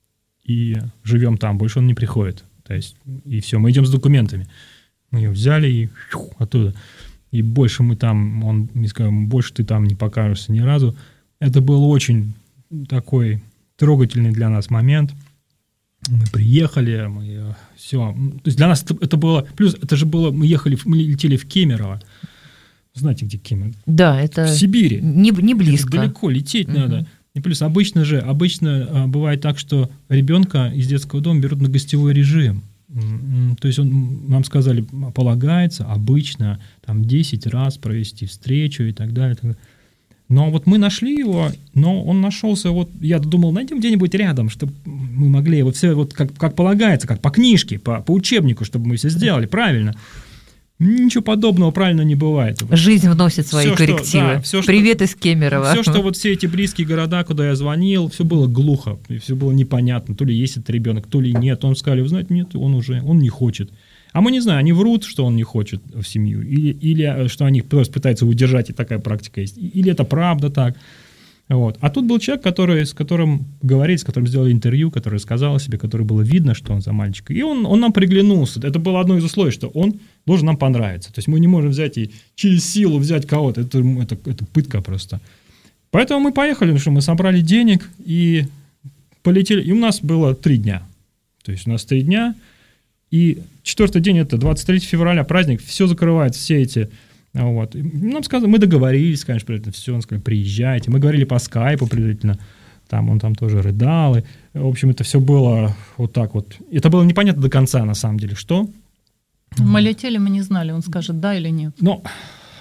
и живем там, больше он не приходит. То есть, и все, мы идем с документами. Мы ее взяли и фью, оттуда. И больше мы там, он мне сказал, больше ты там не покажешься ни разу. Это был очень такой трогательный для нас момент. Мы приехали, мы все. То есть для нас это, это было, плюс это же было, мы ехали, мы летели в Кемерово. Знаете, где Кемерово? Да, это в Сибири. Не, не близко. Это далеко, лететь uh-huh. надо. И плюс обычно же, обычно а, бывает так, что ребенка из детского дома берут на гостевой режим. Mm-hmm. То есть он, нам сказали, полагается обычно там десять раз провести встречу и так далее, и так далее. Но вот мы нашли его, но он нашелся, вот я думал, найдем где-нибудь рядом, чтобы мы могли его все вот как, как полагается, как по книжке, по, по учебнику, чтобы мы все сделали правильно. Ничего подобного правильно не бывает. Жизнь вносит свои все, коррективы. Что, да, все, Привет что, из Кемерово. Все, что вот все эти близкие города, куда я звонил, все было глухо, все было непонятно. То ли есть этот ребенок, то ли нет. Он сказали, вы знаете, нет, он уже, он не хочет. А мы не знаем, они врут, что он не хочет в семью, или, или что они просто пытаются удержать, и такая практика есть. Или это правда так. Вот. А тут был человек, который, с которым говорили, с которым сделали интервью, который сказал о себе, который было видно, что он за мальчика. И он, он нам приглянулся. Это было одно из условий, что он должен нам понравиться. То есть мы не можем взять и через силу взять кого-то. Это, это, это пытка просто. Поэтому мы поехали, потому что мы собрали денег и полетели. И у нас было три дня. То есть у нас три дня. И четвертый день, это двадцать третьего февраля, праздник, все закрывается, все эти... Вот. Нам сказали, мы договорились, конечно, про это все, он сказал, приезжайте. Мы говорили по скайпу предварительно, там он там тоже рыдал. И, в общем, это все было вот так вот. Это было непонятно до конца, на самом деле, что. Мы летели, мы не знали, он скажет да или нет. Ну,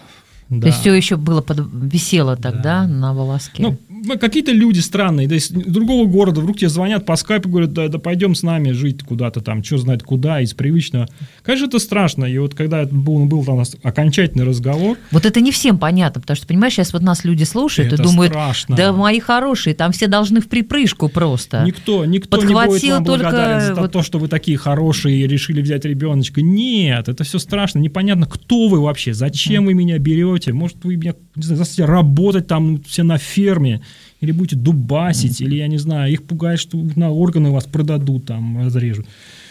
Да. То есть все еще было под... висело тогда, да, на волоске. Ну, какие-то люди странные, да, из другого города вдруг тебе звонят по скайпу, говорят, да, да пойдем с нами жить куда-то там, что знает куда, из привычного. Конечно, это страшно, и вот когда это был, был там у нас окончательный разговор... Вот это не всем понятно, потому что, понимаешь, сейчас вот нас люди слушают это и думают, страшно. Да, мои хорошие, там все должны в припрыжку просто. Никто, никто не будет вам благодарен за вот... то, что вы такие хорошие и решили взять ребеночка. Нет, это все страшно, непонятно, кто вы вообще, зачем mm. вы меня берете, может, вы меня, не знаю, заставите работать там все на ферме, или будете дубасить, mm. или, я не знаю, их пугает, что на органы вас продадут, там, разрежут.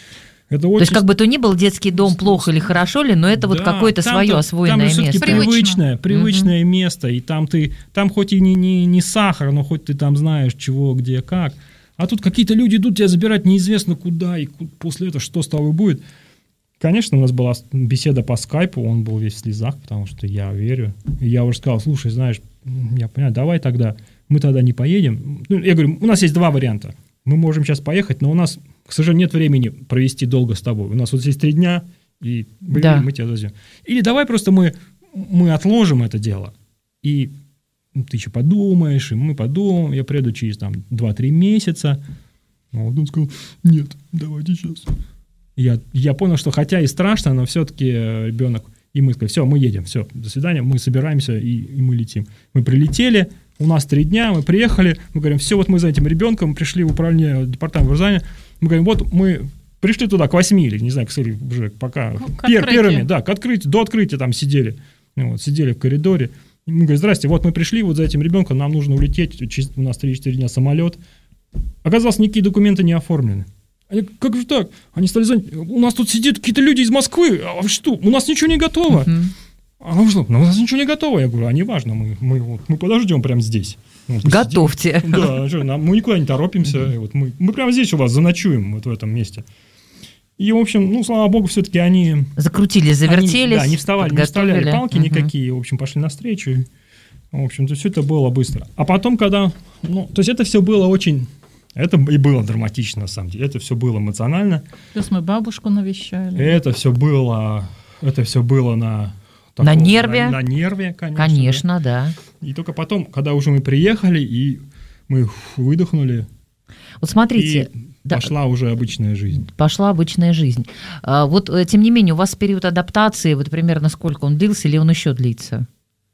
Это очень... То есть, как бы то ни был детский дом плохо или хорошо ли, но это да, вот какое-то свое освоенное там место. Там привычное, привычное mm-hmm. место, и там ты, там хоть и не, не, не сахар, но хоть ты там знаешь, чего, где, как. А тут какие-то люди идут тебя забирать неизвестно куда, и после этого что с тобой будет. Конечно, у нас была беседа по скайпу, он был весь в слезах, потому что я верю. И я уже сказал, слушай, знаешь, я понимаю, давай тогда, мы тогда не поедем. Ну, я говорю, у нас есть два варианта. Мы можем сейчас поехать, но у нас, к сожалению, нет времени провести долго с тобой. У нас вот здесь три дня, и блин, да. мы тебя завезем. Или давай просто мы, мы отложим это дело, и ну, ты еще подумаешь, и мы подумаем, я приеду через там два-три месяца. А вот он сказал, нет, давайте сейчас. Я, я понял, что хотя и страшно, но все-таки ребенок, и мы сказали, все, мы едем, все, до свидания, мы собираемся, и, и мы летим. Мы прилетели, у нас три дня, мы приехали, мы говорим, все, вот мы за этим ребенком пришли в управление департамента образования, мы говорим, вот мы пришли туда к восьми, или не знаю, к уже пока, ну, к пер, первыми, да, к открытию, до открытия там сидели, вот, сидели в коридоре. И мы говорим, здрасте, вот мы пришли вот за этим ребенком, нам нужно улететь, через, у нас три-четыре дня самолет. Оказалось, никакие документы не оформлены. Они, как же так? Они стали звонить, у нас тут сидят какие-то люди из Москвы, а что, у нас ничего не готово. Uh-huh. А ну что, у нас ничего не готово. Я говорю, а не важно, мы, мы, вот, мы подождем прямо здесь. Вот, готовьте. Да, что, нам, мы никуда не торопимся, uh-huh. вот мы, мы прямо здесь у вас заночуем, вот в этом месте. И, в общем, ну, слава богу, все-таки они... Закрутились, завертелись. Они, да, не вставали, не вставляли палки uh-huh. никакие, в общем, пошли навстречу. В общем-то, все это было быстро. А потом, когда... Ну, то есть это все было очень... Это и было драматично, на самом деле. Это все было эмоционально. Плюс мы бабушку навещали. Это все было... Это все было на... Такого, на нерве. На, на нерве, конечно. Конечно, да. да. И только потом, когда уже мы приехали, и мы выдохнули... Вот смотрите... И да, пошла уже обычная жизнь. Пошла обычная жизнь. А, вот, тем не менее, у вас период адаптации, вот примерно сколько он длился, или он еще длится?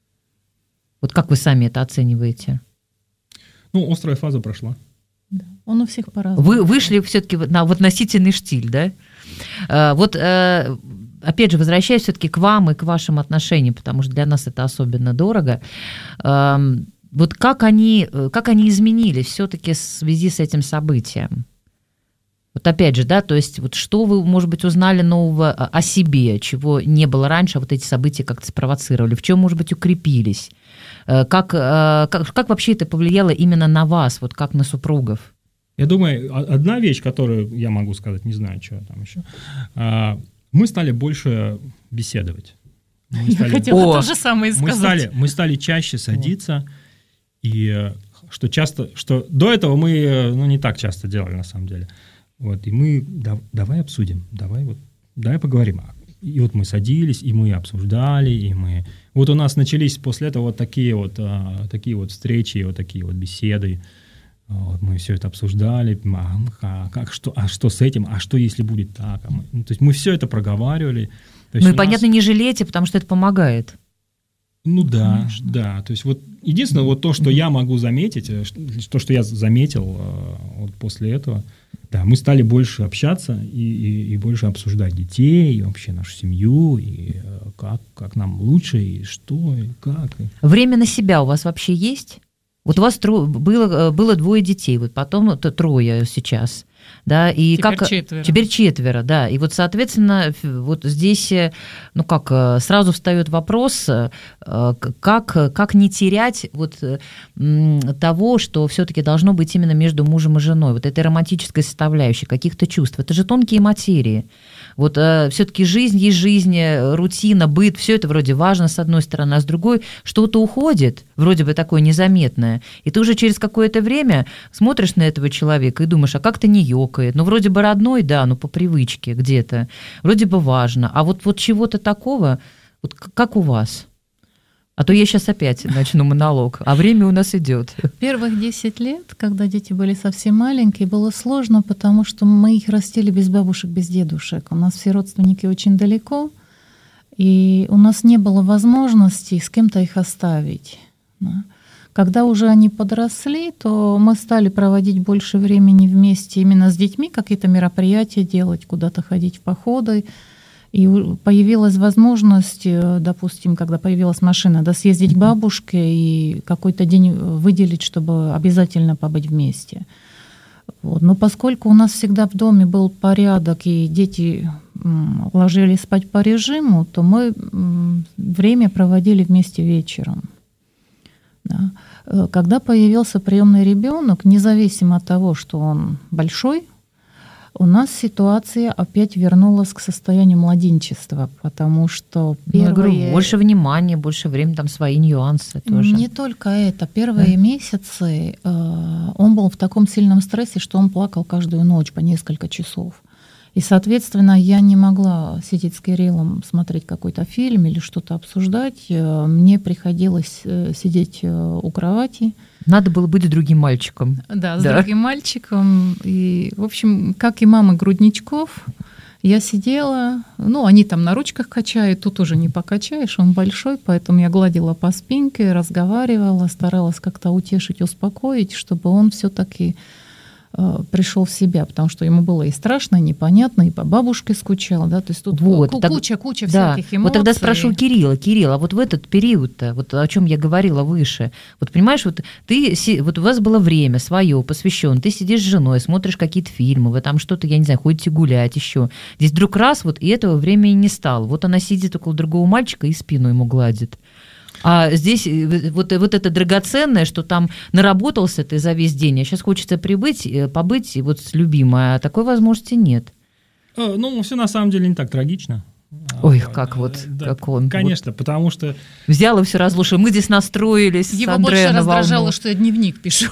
Вот как вы сами это оцениваете? Ну, острая фаза прошла. Да. Он у всех по-разному. Вы вышли все-таки на в относительный штиль, да? А, вот, а, опять же, возвращаясь все-таки к вам и к вашим отношениям, потому что для нас это особенно дорого. А, вот как они, как они изменились все-таки в связи с этим событием? Вот опять же, да, то есть вот что вы, может быть, узнали нового о себе, чего не было раньше, а вот эти события как-то спровоцировали, в чем, может быть, укрепились? Как, как, как вообще это повлияло именно на вас, вот как на супругов? Я думаю, одна вещь, которую я могу сказать, не знаю, что там еще, мы стали больше беседовать. Мы стали, я хотела то же самое сказать. Мы стали, мы стали чаще садиться, и что часто, что до этого мы ну, не так часто делали, на самом деле. Вот, и мы, да, давай обсудим, давай вот, давай поговорим. И вот мы садились, и мы обсуждали, и мы... Вот у нас начались после этого вот такие вот, а, такие вот встречи, вот такие вот беседы. Вот мы все это обсуждали, а, как, что, а что с этим, а что если будет так? А мы, ну, то есть мы все это проговаривали. То есть ну и, понятно, нас... не жалейте, потому что это помогает. Ну да, конечно. Да. То есть вот единственное, вот то, что я могу заметить, то, что я заметил вот после этого, да, мы стали больше общаться и, и, и больше обсуждать детей, и вообще нашу семью, и как, как нам лучше, и что, и как. Время на себя у вас вообще есть? Вот у вас тро... было, было двое детей, вот потом это трое сейчас. Да, и теперь как... четверо. Теперь четверо, да. И вот, соответственно, вот здесь, ну как, сразу встает вопрос, как, как не терять вот того, что все-таки должно быть именно между мужем и женой, вот этой романтической составляющей, каких-то чувств. Это же тонкие материи. Вот э, все-таки жизнь есть жизнь, рутина, быт, все это вроде важно с одной стороны, а с другой что-то уходит, вроде бы такое незаметное. И ты уже через какое-то время смотришь на этого человека и думаешь, а как-то не ёкает. Ну, вроде бы родной, да, но по привычке где-то. Вроде бы важно. А вот, вот чего-то такого, вот как у вас? А то я сейчас опять начну монолог, а время у нас идет. Первых десять лет, когда дети были совсем маленькие, было сложно, потому что мы их растили без бабушек, без дедушек. У нас все родственники очень далеко, и у нас не было возможности с кем-то их оставить. Да. Когда уже они подросли, то мы стали проводить больше времени вместе именно с детьми, какие-то мероприятия делать, куда-то ходить в походы. И появилась возможность, допустим, когда появилась машина, да, съездить к бабушке и какой-то день выделить, чтобы обязательно побыть вместе. Вот. Но поскольку у нас всегда в доме был порядок, и дети м, ложились спать по режиму, то мы м, время проводили вместе вечером. Да. Когда появился приемный ребенок, независимо от того, что он большой, у нас ситуация опять вернулась к состоянию младенчества, потому что первые... Ну, я говорю, больше внимания, больше времени, там свои нюансы тоже. Не только это. Первые да. месяцы э, он был в таком сильном стрессе, что он плакал каждую ночь по несколько часов. И, соответственно, я не могла сидеть с Кириллом, смотреть какой-то фильм или что-то обсуждать. Мне приходилось сидеть у кровати. Надо было быть другим мальчиком. Да, с да. другим мальчиком. И, в общем, как и мама грудничков, я сидела, ну, они там на ручках качают, тут уже не покачаешь, он большой, поэтому я гладила по спинке, разговаривала, старалась как-то утешить, успокоить, чтобы он все-таки пришел в себя, потому что ему было и страшно, и непонятно, и по бабушке скучал, да, то есть тут вот, ку- так, куча, куча да, всяких эмоций. Вот тогда спрошу Кирилла, Кирилл, а вот в этот период-то, вот о чем я говорила выше, вот понимаешь, вот ты, вот у вас было время свое, посвященное, ты сидишь с женой, смотришь какие-то фильмы, вы там что-то, я не знаю, ходите гулять еще, здесь вдруг раз вот и этого времени не стало, вот она сидит около другого мальчика и спину ему гладит. А здесь вот, вот это драгоценное, что там наработался ты за весь день, а сейчас хочется прибыть, побыть вот с любимой, а такой возможности нет. Ну, все на самом деле не так трагично. Ой, как вот, да, как он. Конечно, вот потому что... Взял и все разрушил. Мы здесь настроились Его с Андреем больше на раздражало, волну. что я дневник пишу.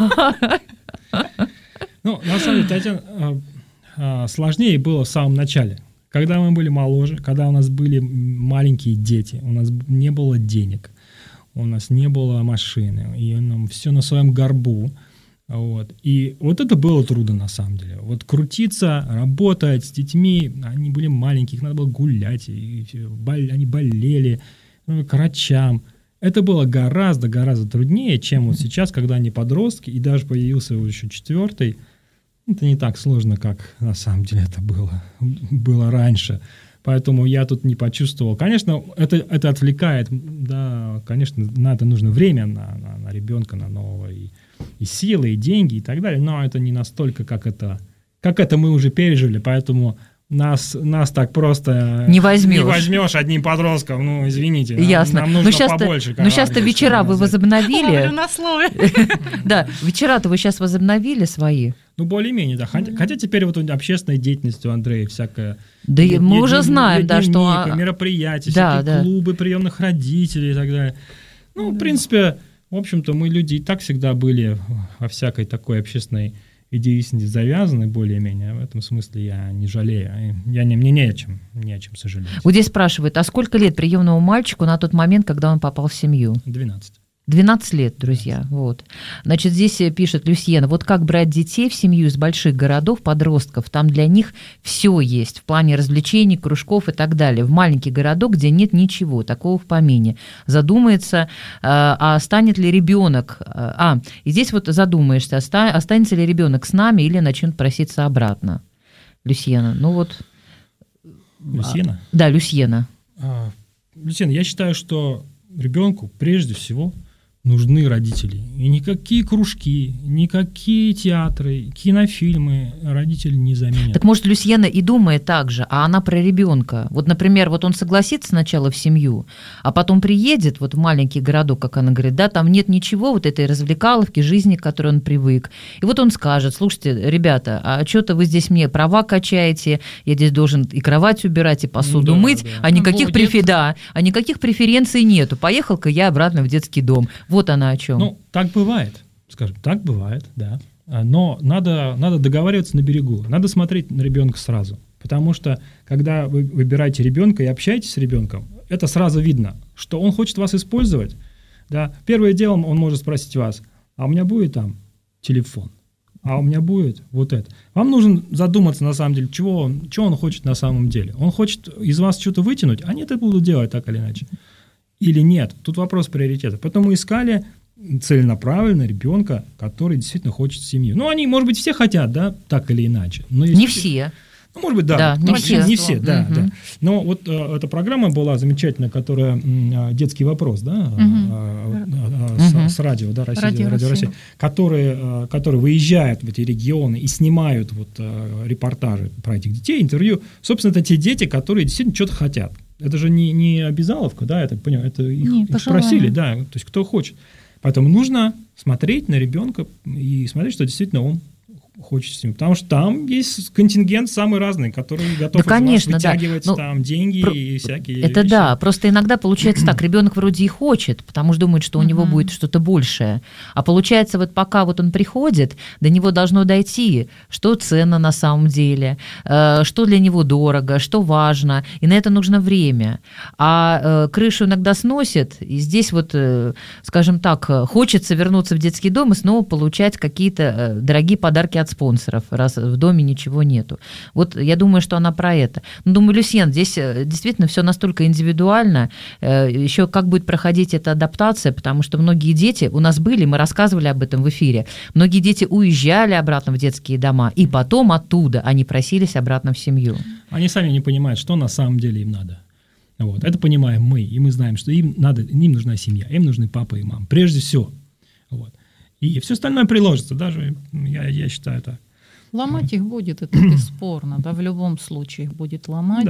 Ну, на самом деле, Татьяна, сложнее было в самом начале. Когда мы были моложе, когда у нас были маленькие дети, у нас не было денег, у нас не было машины, и нам все на своем горбу. Вот. И вот это было трудно на самом деле. Вот крутиться, работать с детьми, они были маленькие, их надо было гулять, и они болели, ну, к врачам. Это было гораздо-гораздо труднее, чем вот сейчас, когда они подростки, и даже появился еще четвертый. Это не так сложно, как на самом деле это было, было раньше. Поэтому я тут не почувствовал. Конечно, это, это отвлекает. Да, конечно, на это нужно время на, на, на ребенка, на нового, и, и силы, и деньги, и так далее. Но это не настолько, как это, как это мы уже пережили. Поэтому нас, нас так просто не возьмешь. не возьмешь одним подростком. Ну, извините, нам, Ясно. нам нужно но побольше. Но сейчас-то вечера вы возобновили. на слове. Да, вечера-то вы сейчас возобновили свои. Ну, более-менее, да. Хотя, хотя теперь вот общественная деятельность у Андрея всякая. Да мы дневник, уже знаем, да, что... мероприятия, да, всякие да. клубы приемных родителей и так далее. Ну, да. В принципе, в общем-то, мы люди и так всегда были во всякой такой общественной деятельности завязаны более-менее. В этом смысле я не жалею. Я не, мне не о чем, не о чем сожалеть. Вот здесь спрашивают, а сколько лет приемному мальчику на тот момент, когда он попал в семью? двенадцать. двенадцать лет, друзья. Вот. Значит, здесь пишет Люсьена, вот как брать детей в семью из больших городов, подростков, там для них все есть в плане развлечений, кружков и так далее. В маленький городок, где нет ничего, такого в помине. Задумается, а станет ли ребенок, а, и здесь вот задумаешься, останется ли ребенок с нами или начнет проситься обратно. Люсьена, ну вот. Люсьена? Да, Люсьена. А, Люсьена, я считаю, что ребенку прежде всего нужны родители. И никакие кружки, никакие театры, кинофильмы родители не заменят. Так может, Люсьена и думает так же, а она про ребенка. Вот, например, вот он согласится сначала в семью, а потом приедет вот в маленький городок, как она говорит, да, там нет ничего, вот этой развлекаловки, жизни, к которой он привык. И вот он скажет, слушайте, ребята, а что-то вы здесь мне права качаете, я здесь должен и кровать убирать, и посуду да, мыть, да. а никаких, префи... Будет. да, а никаких преференций нету. Поехал-ка я обратно в детский дом. Вот она о чем. Ну, так бывает, скажем, так бывает, да. Но надо, надо договариваться на берегу, надо смотреть на ребенка сразу. Потому что, когда вы выбираете ребенка и общаетесь с ребенком, это сразу видно, что он хочет вас использовать. Да. Первое дело, он может спросить вас, а у меня будет там телефон? А у меня будет вот это. Вам нужно задуматься, на самом деле, чего он, чего он хочет на самом деле. Он хочет из вас что-то вытянуть, они это будут делать так или иначе. Или нет. Тут вопрос приоритета. Поэтому мы искали целенаправленно ребенка, который действительно хочет семью. Ну, они, может быть, все хотят, да, так или иначе. Но не все. Ну, может быть, да. Да, не все. Не все, да, угу. да. Но вот э, эта программа была замечательная, которая э, «Детский вопрос», да, угу. э, э, с, с радио, да, Россия, радио, радио Россия, которые, э, которые выезжают в эти регионы и снимают вот, э, репортажи про этих детей, интервью. Собственно, это те дети, которые действительно что-то хотят. Это же не, не обязаловка, да, я так понимаю, это их, не, их спросили, да, то есть кто хочет. Поэтому нужно смотреть на ребенка и смотреть, что действительно он хочет с ним. Потому что там есть контингент самый разный, который готов да, конечно, из вас вытягивать да. там деньги про... и всякие Это вещи. Да, просто иногда получается так, ребенок вроде и хочет, потому что думает, что у него будет что-то большее. А получается, вот пока вот он приходит, до него должно дойти, что ценно на самом деле, что для него дорого, что важно, и на это нужно время. А крышу иногда сносит, и здесь вот, скажем так, хочется вернуться в детский дом и снова получать какие-то дорогие подарки от спонсоров, раз в доме ничего нету. Вот я думаю, что она про это. Ну, думаю, Люсьен, здесь действительно все настолько индивидуально. Еще как будет проходить эта адаптация, потому что многие дети у нас были, мы рассказывали об этом в эфире, многие дети уезжали обратно в детские дома, и потом оттуда они просились обратно в семью. Они сами не понимают, что на самом деле им надо. Вот. Это понимаем мы, и мы знаем, что им, надо, им нужна семья, им нужны папа и мама, прежде всего. Вот. И все остальное приложится, даже я, я считаю так. Ломать их будет, это бесспорно, да, в любом случае их будет ломать.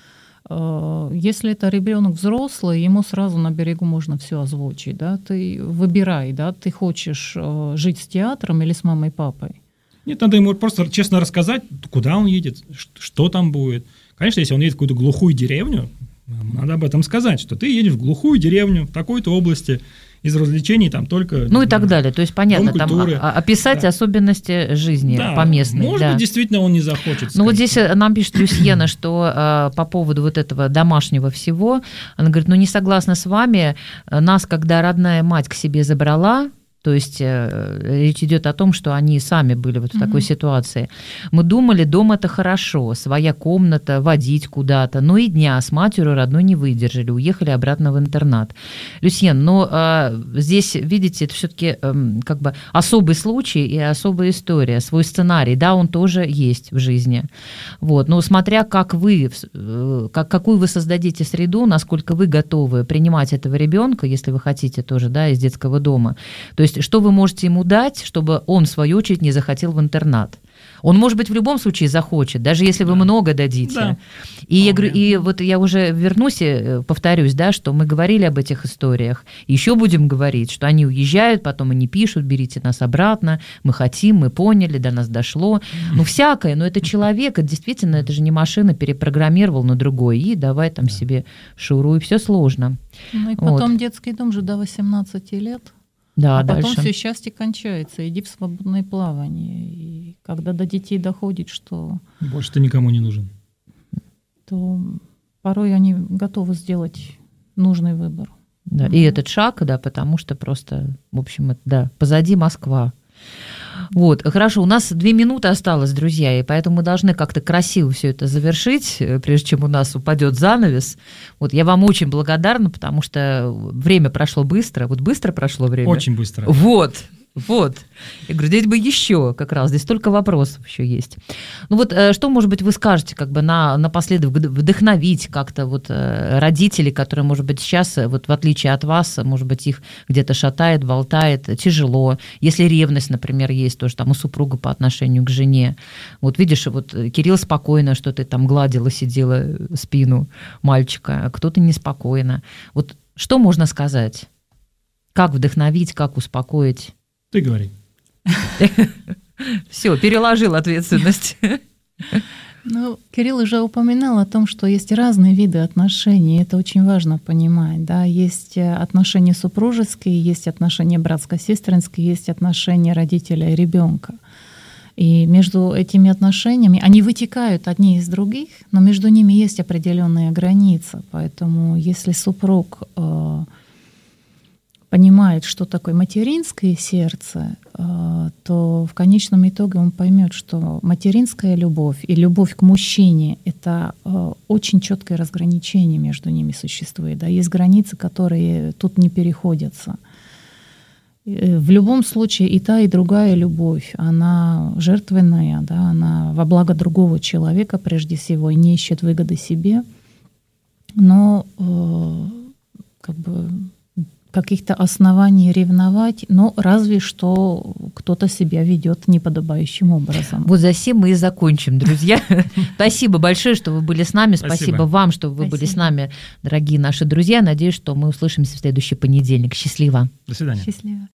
Да. Если это ребенок взрослый, ему сразу на берегу можно все озвучить, да, ты выбирай, да, ты хочешь жить с театром или с мамой и папой. Нет, надо ему просто честно рассказать, куда он едет, что там будет. Конечно, если он едет в какую-то глухую деревню, надо об этом сказать, что ты едешь в глухую деревню в такой-то области, из развлечений там только... Ну и так далее. То есть, понятно, там описать да. особенности жизни да. поместной. Может да. быть, действительно он не захочет. Ну вот здесь нам пишет Люсьена, что э, по поводу вот этого домашнего всего, она говорит, ну не согласна с вами, нас, когда родная мать к себе забрала, то есть э, речь идет о том, что они сами были вот в mm-hmm. такой ситуации. Мы думали, дом это хорошо, своя комната, водить куда-то, но и дня с матерью родной не выдержали, уехали обратно в интернат. Люсьен, но э, здесь, видите, это все-таки э, как бы особый случай и особая история, свой сценарий, да, он тоже есть в жизни. Вот. Но смотря как вы, э, как, какую вы создадите среду, насколько вы готовы принимать этого ребенка, если вы хотите тоже, да, из детского дома, то есть что вы можете ему дать, чтобы он, в свою очередь, не захотел в интернат? Он, может быть, в любом случае захочет, даже если вы да. много дадите. Да. И, я говорю, и вот я уже вернусь и повторюсь, да, что мы говорили об этих историях, еще будем говорить, что они уезжают, потом они пишут, берите нас обратно, мы хотим, мы поняли, до нас дошло. Ну, всякое, но это человек, это действительно, это же не машина, перепрограммировал на другой, и давай там да. себе шуруй, все сложно. Ну и потом вот. Детский дом же до восемнадцати лет. Да, а дальше. потом все счастье кончается, иди в свободное плавание. И когда до детей доходит, что... Больше ты никому не нужен. То порой они готовы сделать нужный выбор. Да, mm-hmm. и этот шаг, да, потому что просто, в общем, это, да, позади Москва. Вот, хорошо, у нас две минуты осталось, друзья, и поэтому мы должны как-то красиво все это завершить, прежде чем у нас упадет занавес. Вот, я вам очень благодарна, потому что время прошло быстро. Вот быстро прошло время? Очень быстро. Вот. Вот. Я говорю, здесь бы еще как раз, здесь столько вопросов еще есть. Ну вот, что, может быть, вы скажете, как бы на, напоследок вдохновить как-то вот родителей, которые, может быть, сейчас, вот в отличие от вас, может быть, их где-то шатает, болтает, тяжело. Если ревность, например, есть тоже там у супруга по отношению к жене. Вот видишь, вот Кирилл спокойно, что ты там гладила, сидела спину мальчика, а кто-то неспокойно. Вот что можно сказать? Как вдохновить, как успокоить? Ты говори. Все, переложил ответственность. Ну, Кирилл уже упоминал о том, что есть разные виды отношений. Это очень важно понимать. Да? Есть отношения супружеские, есть отношения братско-сестринские, есть отношения родителя и ребенка. И между этими отношениями, они вытекают одни из других, но между ними есть определенная граница. Поэтому если супруг э, понимает, что такое материнское сердце, э, то в конечном итоге он поймет, что материнская любовь и любовь к мужчине — это э, очень четкое разграничение между ними существует. Да? Есть границы, которые тут не переходятся. В любом случае и та, и другая любовь, она жертвенная, да, она во благо другого человека прежде всего и не ищет выгоды себе, но э, как бы каких-то оснований ревновать, но разве что кто-то себя ведет неподобающим образом. Вот за сим мы и закончим, друзья. Спасибо большое, что вы были с нами. Спасибо вам, что вы были с нами, дорогие наши друзья. Надеюсь, что мы услышимся в следующий понедельник. Счастливо. До свидания. Счастливо.